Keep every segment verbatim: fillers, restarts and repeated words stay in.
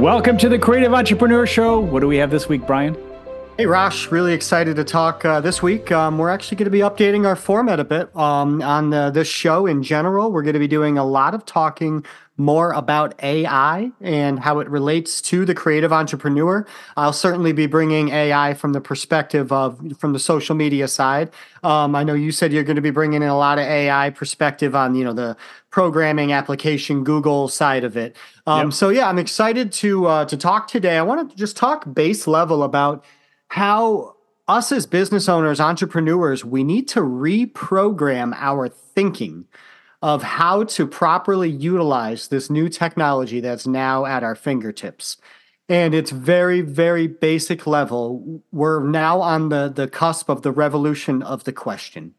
Welcome to the Creative Entrepreneur Show. What do we have this week, Brian? Hey, Rosh, really excited to talk uh, this week. Um, we're actually going to be updating our format a bit um, on uh, this show in general. We're going to be doing a lot of talking more about A I and how it relates to the creative entrepreneur. I'll certainly be bringing A I from the perspective of from the social media side. Um, I know you said you're going to be bringing in a lot of A I perspective on, you know, the programming application Google side of it. Um, yep. So yeah, I'm excited to uh, to talk today. I want to just talk base level about how us as business owners, entrepreneurs, we need to reprogram our thinking of how to properly utilize this new technology that's now at our fingertips. And it's very, very basic level. We're now on the, the cusp of the revolution of the question.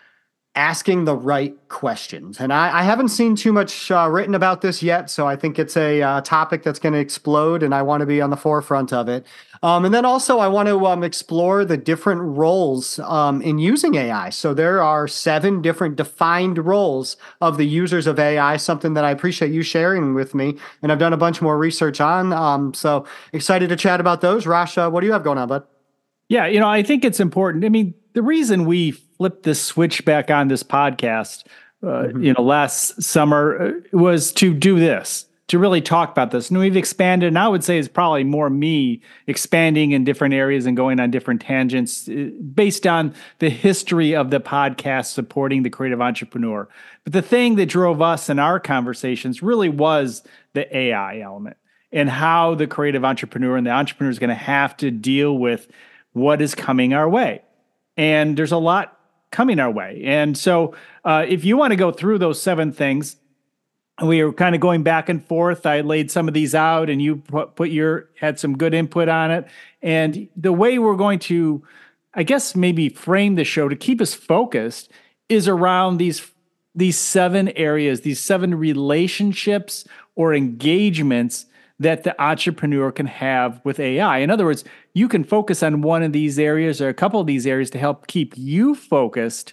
Asking the right questions. And I, I haven't seen too much uh, written about this yet, so I think it's a uh, topic that's going to explode, and I want to be on the forefront of it. Um, and then also I want to um, explore the different roles um, in using A I. So there are seven different defined roles of the users of A I, something that I appreciate you sharing with me, and I've done a bunch more research on. Um, so excited to chat about those. Rasha, what do you have going on, bud? Yeah, you know, I think it's important. I mean, the reason we flipped this switch back on this podcast, uh, mm-hmm. you know, last summer uh, was to do this, to really talk about this. And we've expanded, and I would say it's probably more me expanding in different areas and going on different tangents uh, based on the history of the podcast supporting the creative entrepreneur. But the thing that drove us in our conversations really was the A I element and how the creative entrepreneur and the entrepreneur is going to have to deal with what is coming our way. And there's a lot coming our way. And so uh, if you want to go through those seven things, we were kind of going back and forth. I laid some of these out and you put, put your, had some good input on it. And the way we're going to, I guess, maybe frame the show to keep us focused is around these, these seven areas, these seven relationships or engagements that the entrepreneur can have with A I. In other words, you can focus on one of these areas or a couple of these areas to help keep you focused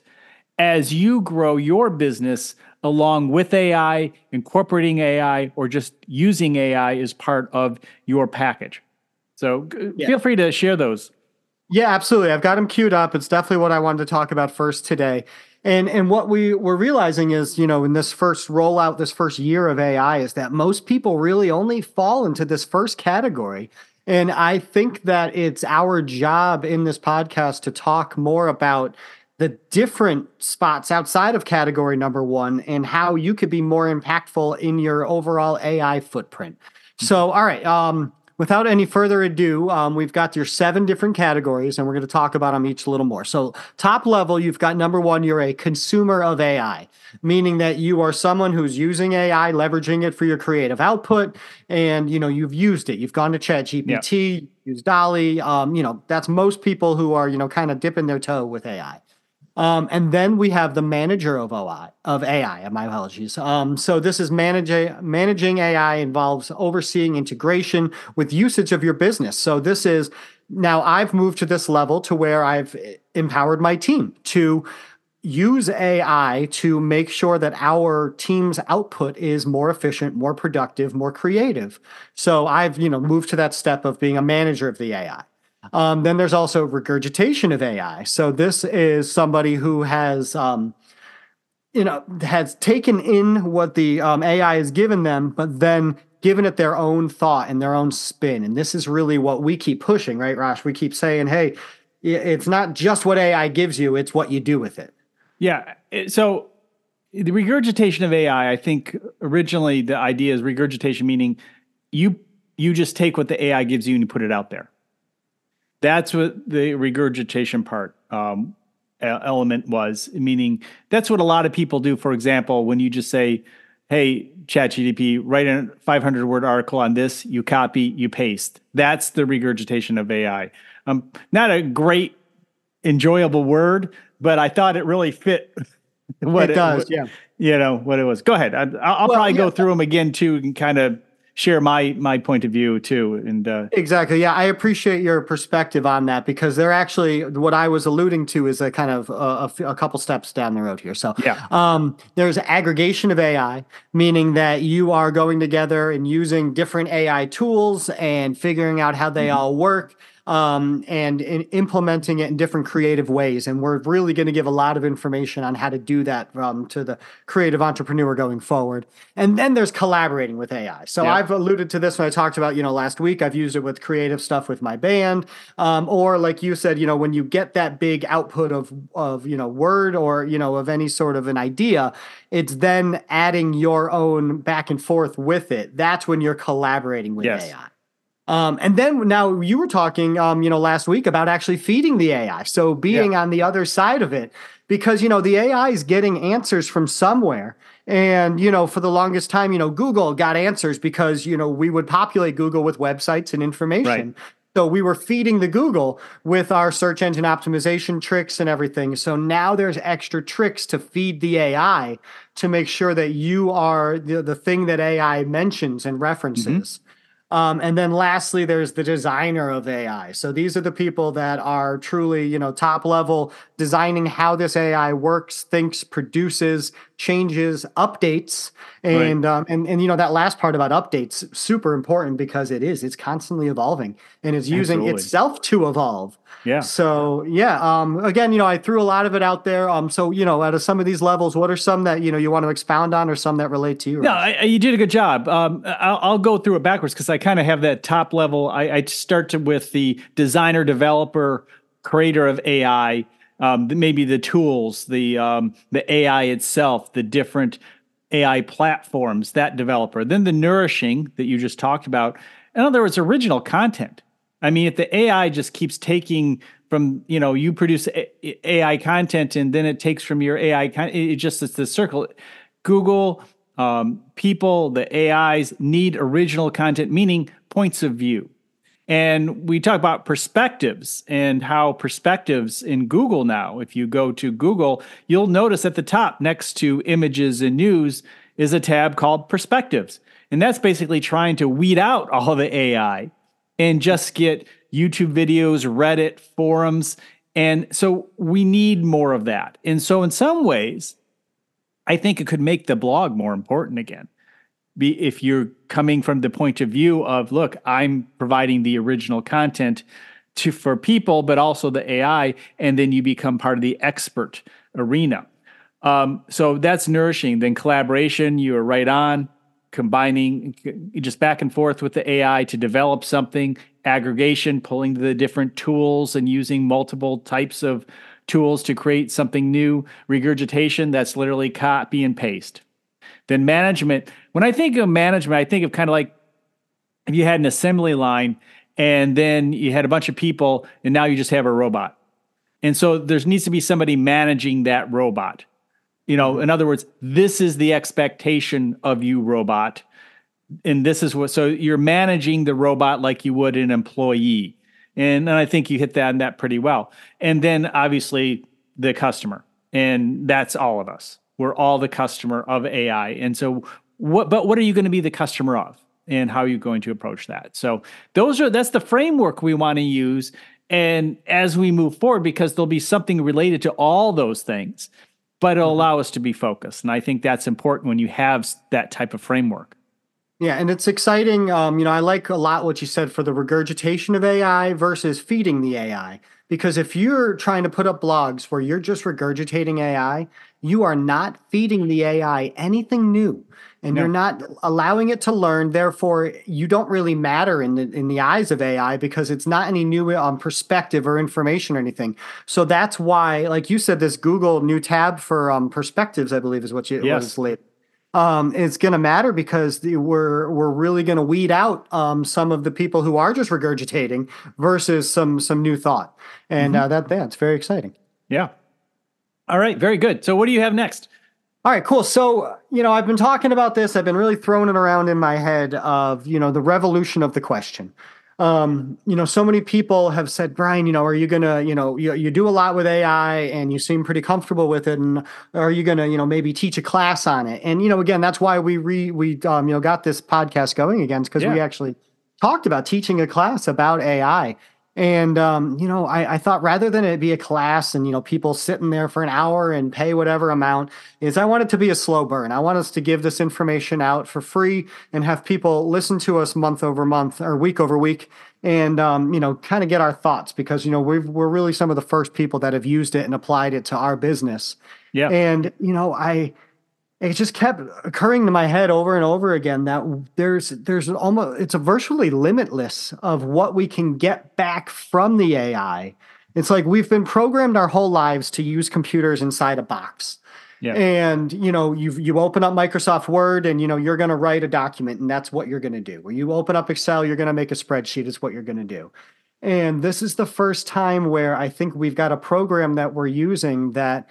as you grow your business along with A I, incorporating A I, or just using A I as part of your package. So yeah. Feel free to share those. Yeah, absolutely. I've got them queued up. It's definitely what I wanted to talk about first today. And and what we were realizing is, you know, in this first rollout, this first year of A I, is that most people really only fall into this first category. And I think that it's our job in this podcast to talk more about the different spots outside of category number one and how you could be more impactful in your overall A I footprint. So, all right. Um, Without any further ado, um, we've got your seven different categories, and we're going to talk about them each a little more. So top level, you've got number one, you're a consumer of A I, meaning that you are someone who's using A I, leveraging it for your creative output, and you know you've used it. You've gone to ChatGPT, yep. used DALL-E. Um, you know that's most people who are you know kind of dipping their toe with A I. Um, and then we have the manager of O I, of A I, my apologies. Um, so this is managing, managing A I involves overseeing integration with usage of your business. So this is, now I've moved to this level to where I've empowered my team to use A I to make sure that our team's output is more efficient, more productive, more creative. So I've, you know, moved to that step of being a manager of the A I. Um, then there's also regurgitation of A I. So this is somebody who has, um, you know, has taken in what the um, A I has given them, but then given it their own thought and their own spin. And this is really what we keep pushing, right, Rosh? We keep saying, hey, it's not just what A I gives you, it's what you do with it. Yeah. So the regurgitation of A I, I think originally the idea is regurgitation, meaning you you just take what the A I gives you and you put it out there. That's what the regurgitation part um, element was, meaning that's what a lot of people do. For example, when you just say, hey, ChatGPT, write a five hundred word article on this, you copy, you paste. That's the regurgitation of A I. Um, not a great, enjoyable word, but I thought it really fit what it, it does, what, yeah. You know, what it was. Go ahead. I, I'll, I'll well, probably yeah. go through them again, too, and kind of share my my point of view too. And uh, exactly, yeah, I appreciate your perspective on that because they're actually what I was alluding to is a kind of a, a f- a couple steps down the road here. So, yeah, um, there's aggregation of A I, meaning that you are going together and using different A I tools and figuring out how they Mhm. all work. Um, and, and implementing it in different creative ways. And we're really going to give a lot of information on how to do that um, to the creative entrepreneur going forward. And then there's collaborating with A I. So Yeah. I've alluded to this when I talked about, you know, last week, I've used it with creative stuff with my band. Um, or like you said, you know, when you get that big output of, of, you know, word or, you know, of any sort of an idea, it's then adding your own back and forth with it. That's when you're collaborating with Yes. A I. Um, and then now you were talking, um, you know, last week about actually feeding the A I. So being Yeah. on the other side of it, because, you know, the A I is getting answers from somewhere. And, you know, for the longest time, you know, Google got answers because, you know, we would populate Google with websites and information. Right. So we were feeding the Google with our search engine optimization tricks and everything. So now there's extra tricks to feed the A I to make sure that you are the, the thing that A I mentions and references. Mm-hmm. Um, and then lastly, there's the designer of A I. So these are the people that are truly, you know, top level designing how this A I works, thinks, produces, changes, updates. And, right. um, and, and, you know, that last part about updates, super important because it is, it's constantly evolving and it's using Absolutely. itself to evolve. Yeah. So, yeah, um, again, you know, I threw a lot of it out there. Um, so, you know, out of some of these levels, what are some that, you know, you want to expound on or some that relate to you? No, I, you did a good job. Um, I'll, I'll go through it backwards because I kind of have that top level. I, I start to, with the designer, developer, creator of A I, um, maybe the tools, the um, the A I itself, the different A I platforms, that developer. Then the nourishing that you just talked about. In other words, original content. I mean, if the A I just keeps taking from, you know, you produce A I content and then it takes from your A I content, it just, it's the circle. Google, um, people, the A Is need original content, meaning points of view. And we talk about perspectives and how perspectives in Google now, if you go to Google, you'll notice at the top next to images and news is a tab called perspectives. And that's basically trying to weed out all the A I and just get YouTube videos, Reddit, forums. And so we need more of that. And so in some ways, I think it could make the blog more important again. Be if you're coming from the point of view of, look, I'm providing the original content to for people, but also the A I, and then you become part of the expert arena. Um, so that's nourishing. Then collaboration, you are right on, combining just back and forth with the A I to develop something. Aggregation, pulling the different tools and using multiple types of tools to create something new. Regurgitation, that's literally copy and paste. Then management. When I think of management, I think of kind of like if you had an assembly line and then you had a bunch of people and now you just have a robot. And so there needs to be somebody managing that robot. You know, in other words, this is the expectation of you, robot. And this is what, so you're managing the robot like you would an employee. And, and I think you hit that and that pretty well. And then obviously the customer. And that's all of us. We're all the customer of A I. And so what, but what are you going to be the customer of? And how are you going to approach that? So those are, that's the framework we want to use. And as we move forward, because there'll be something related to all those things, but it'll allow us to be focused. And I think that's important when you have that type of framework. Yeah, and it's exciting. Um, you know, I like a lot what you said for the regurgitation of A I versus feeding the A I. Because if you're trying to put up blogs where you're just regurgitating A I, you are not feeding the A I anything new. And no. You're not allowing it to learn. Therefore, you don't really matter in the in the eyes of A I because it's not any new um, perspective or information or anything. So that's why, like you said, this Google new tab for um, perspectives, I believe is what you yes. was laid. Um, it's going to matter because the, we're we're really going to weed out um, some of the people who are just regurgitating versus some some new thought, and mm-hmm. uh, that that's very exciting. Yeah. All right. Very good. So what do you have next? All right, cool. So, you know, I've been talking about this. I've been really throwing it around in my head of, you know, the revolution of the question. Um, you know, so many people have said, Brian, you know, are you gonna, you know, you, you do a lot with A I and you seem pretty comfortable with it, and are you gonna, you know, maybe teach a class on it? And you know, again, that's why we re we um, you know, got this podcast going again, because we Yeah. actually talked about teaching a class about A I. And um, you know, I, I thought rather than it be a class and you know people sitting there for an hour and pay whatever amount, is I want it to be a slow burn. I want us to give this information out for free and have people listen to us month over month or week over week, and um, you know, kind of get our thoughts, because you know we've, we're really some of the first people that have used it and applied it to our business. Yeah. And you know, I it just kept occurring to my head over and over again that there's there's almost it's a virtually limitless of what we can get back from the A I. It's like we've been programmed our whole lives to use computers inside a box. Yeah. And you know, you you open up Microsoft Word and you know you're going to write a document and that's what you're going to do. Or you open up Excel, you're going to make a spreadsheet, is what you're going to do. And this is the first time where I think we've got a program that we're using that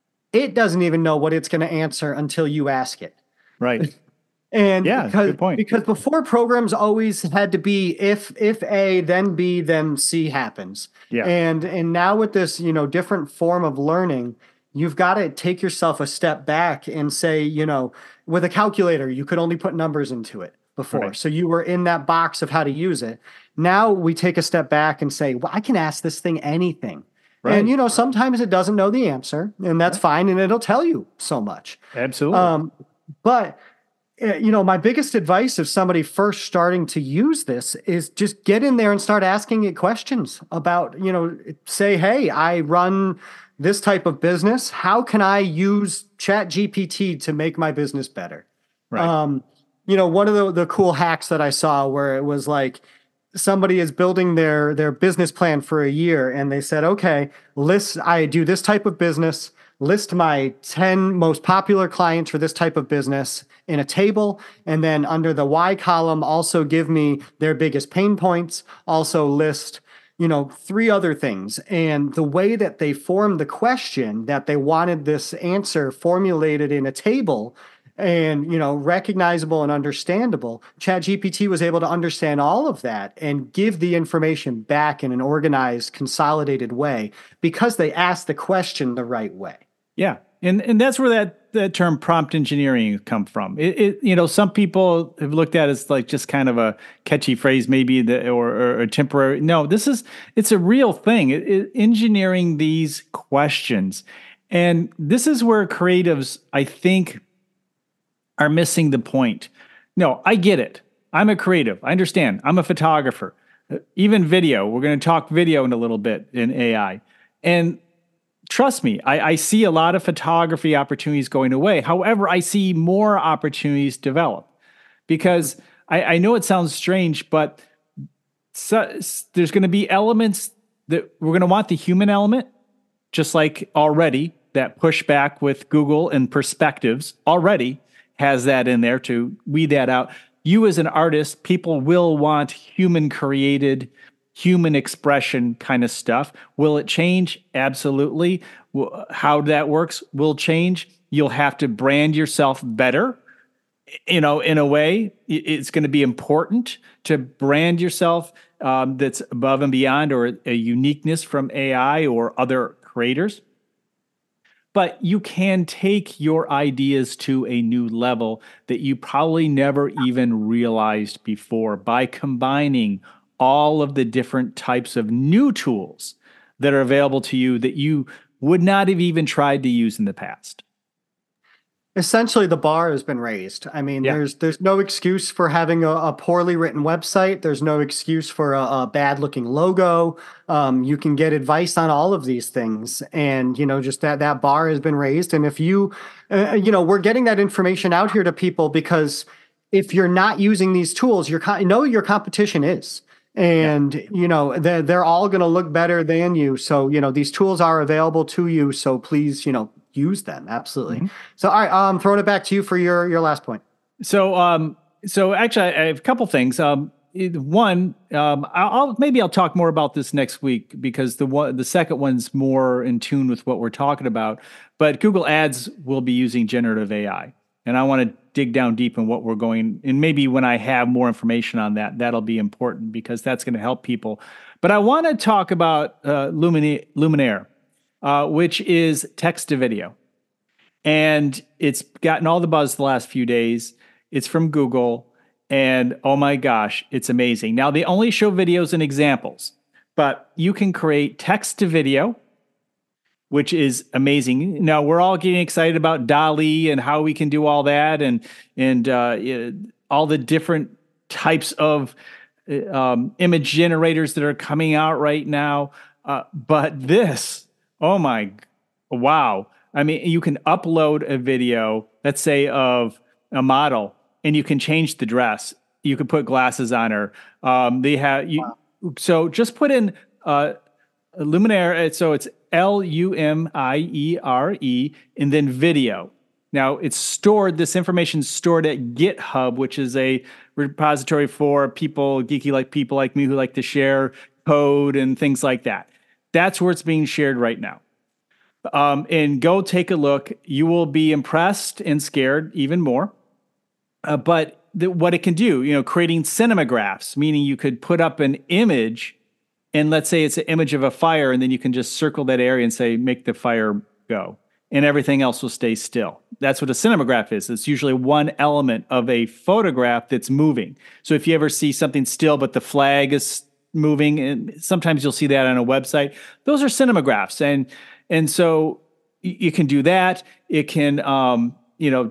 it doesn't even know what it's going to answer until you ask it. Right. And Yeah, because good point. because before, programs always had to be if if A, then B, then C happens. Yeah. And and now with this, you know, different form of learning, you've got to take yourself a step back and say, you know, with a calculator, you could only put numbers into it before. Right. So you were in that box of how to use it. Now we take a step back and say, well, I can ask this thing anything. Right. And, you know, sometimes it doesn't know the answer, and that's fine, and it'll tell you so much. Absolutely. Um, but, uh, you know, my biggest advice if somebody first starting to use this is just get in there and start asking it questions about, you know, say, hey, I run this type of business. How can I use Chat G P T to make my business better? Right. Um, you know, one of the, the cool hacks that I saw where it was like, somebody is building their their business plan for a year, and they said, okay, list I do this type of business, list my ten most popular clients for this type of business in a table, and then under the Y column also give me their biggest pain points, also list you know three other things. And the way that they formed the question, that they wanted this answer formulated in a table and you know recognizable and understandable, ChatGPT was able to understand all of that and give the information back in an organized, consolidated way because they asked the question the right way. Yeah, and and that's where that that term prompt engineering come from. It, it you know some people have looked at it as like just kind of a catchy phrase, maybe the or, or a temporary. No, this is it's a real thing. It, it, engineering these questions, and this is where creatives, I think, are missing the point. No, I get it. I'm a creative. I understand. I'm a photographer. Uh, Even video. We're going to talk video in a little bit in A I. And trust me, I, I see a lot of photography opportunities going away. However, I see more opportunities develop because I, I know it sounds strange, but so, there's going to be elements that we're going to want the human element, just like already that pushback with Google and perspectives already has that in there to weed that out. You as an artist, people will want human created, human expression kind of stuff. Will it change? Absolutely. How that works will change. You'll have to brand yourself better. You know, in a way, it's going to be important to brand yourself um, that's above and beyond, or a uniqueness from A I or other creators. But you can take your ideas to a new level that you probably never even realized before by combining all of the different types of new tools that are available to you that you would not have even tried to use in the past. Essentially, the bar has been raised. I mean, Yeah. there's there's no excuse for having a, a poorly written website. There's no excuse for a, a bad looking logo. Um, you can get advice on all of these things, and you know, just that that bar has been raised. And if you, uh, you know, we're getting that information out here to people because if you're not using these tools, you're co- know your competition is. And, yeah. you know, they're, they're all going to look better than you. So, you know, these tools are available to you. So please, you know, use them. Absolutely. Mm-hmm. So, all right, I'm throwing it back to you for your, your last point. So, um, so actually I have a couple things. Um, one, um, I'll, maybe I'll talk more about this next week because the one, the second one's more in tune with what we're talking about, but Google Ads will be using generative A I. And I want to dig down deep in what we're going. And maybe when I have more information on that, that'll be important because that's going to help people. But I want to talk about uh, Lumine- Luminaire, uh, which is text to video. And it's gotten all the buzz the last few days. It's from Google. And oh my gosh, it's amazing. Now, they only show videos and examples, but you can create text to video, which is amazing. Now, we're all getting excited about DALL-E and how we can do all that and, and uh, all the different types of um, image generators that are coming out right now. Uh, but this, oh my, wow. I mean, you can upload a video, let's say, of a model, and you can change the dress. You can put glasses on her. Um, they have you. Wow. So just put in uh, Luminaire. So it's L U M I E R E, and then video. Now it's stored. This information is stored at GitHub, which is a repository for people, geeky like people like me who like to share code and things like that. That's where it's being shared right now. Um, and go take a look. You will be impressed and scared even more. Uh, but the, what it can do, you know, creating cinemagraphs, meaning you could put up an image, and let's say it's an image of a fire, and then you can just circle that area and say, make the fire go, and everything else will stay still. That's what a cinemagraph is. It's usually one element of a photograph that's moving. So if you ever see something still, but the flag is moving, and sometimes you'll see that on a website, those are cinemagraphs. And And so you can do that. It can, um, you know,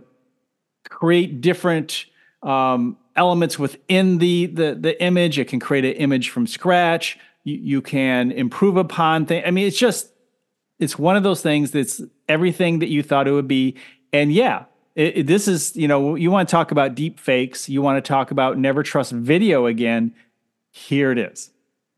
create different um, elements within the, the the image. It can create an image from scratch. You, you can improve upon things. I mean, it's just, it's one of those things that's everything that you thought it would be. And yeah, it, it, this is, you know, you want to talk about deep fakes. You want to talk about never trust video again. Here it is.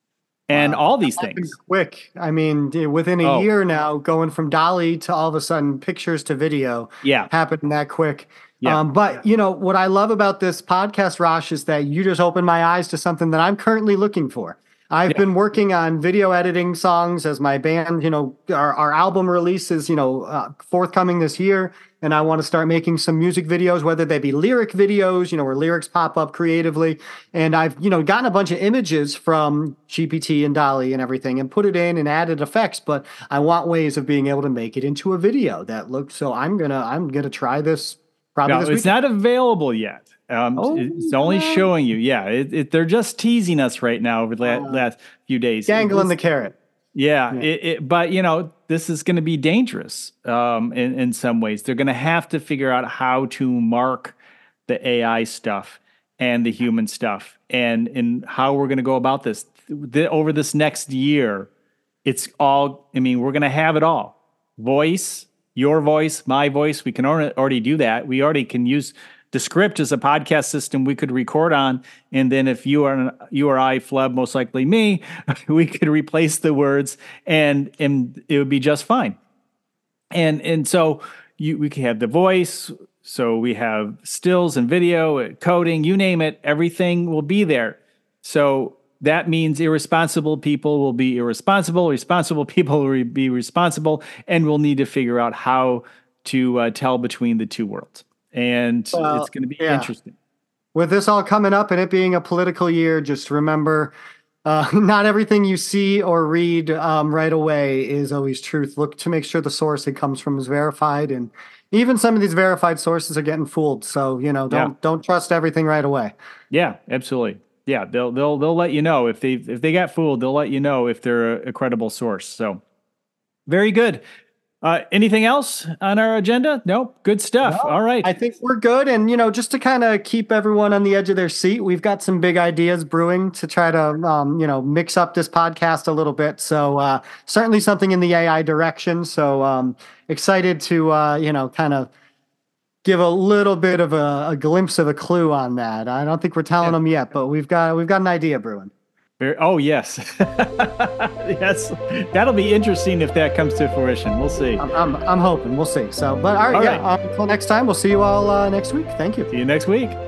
And wow, all these things. Quick. I mean, within a oh. year now, going from DALL-E to all of a sudden pictures to video yeah. happened that quick. Yeah. Um, but, you know, what I love about this podcast, Rosh, is that you just opened my eyes to something that I'm currently looking for. I've yeah. been working on video editing songs as my band, you know, our, our album release is, you know, uh, forthcoming this year. And I want to start making some music videos, whether they be lyric videos, you know, where lyrics pop up creatively. And I've, you know, gotten a bunch of images from G P T and DALL-E and everything and put it in and added effects. But I want ways of being able to make it into a video that looks, so I'm going to, I'm going to try this probably no, this it's week. not available yet. Um, oh, it's only yeah. showing you. Yeah, it, it, they're just teasing us right now over the uh, last few days. Dangling the carrot. Yeah, yeah. It, it, but, you know, this is going to be dangerous um, in, in some ways. They're going to have to figure out how to mark the A I stuff and the human stuff and, and how we're going to go about this. The, over this next year, it's all, I mean, we're going to have it all. Voice, your voice, my voice. We can already do that. We already can use the script as a podcast system we could record on, and then if you are you or I flub, most likely me, we could replace the words, and and it would be just fine. And and so you we can have the voice, so we have stills and video, coding, you name it, everything will be there. So that means irresponsible people will be irresponsible, responsible people will be responsible, and we'll need to figure out how to uh, tell between the two worlds. And well, it's going to be yeah. interesting. With this all coming up and it being a political year, just remember, uh, not everything you see or read um, right away is always truth. Look to make sure the source it comes from is verified, and even some of these verified sources are getting fooled. So you know, don't yeah. don't trust everything right away. Yeah, absolutely. Yeah, they'll they'll they'll let you know if they if they got fooled. They'll let you know if they're a, a credible source. So very good. Uh, anything else on our agenda? Nope. Good stuff. No, all right. I think we're good. And, you know, just to kind of keep everyone on the edge of their seat, we've got some big ideas brewing to try to, um, you know, mix up this podcast a little bit. So uh, certainly something in the A I direction. So um, excited to, uh, you know, kind of give a little bit of a, a glimpse of a clue on that. I don't think we're telling yeah. them yet, but we've got, we've got an idea brewing. Very, oh, yes. Yes. That'll be interesting if that comes to fruition. We'll see. I'm, I'm, I'm hoping. We'll see. So, but all right. All yeah. right. Um, until next time, we'll see you all uh, next week. Thank you. See you next week.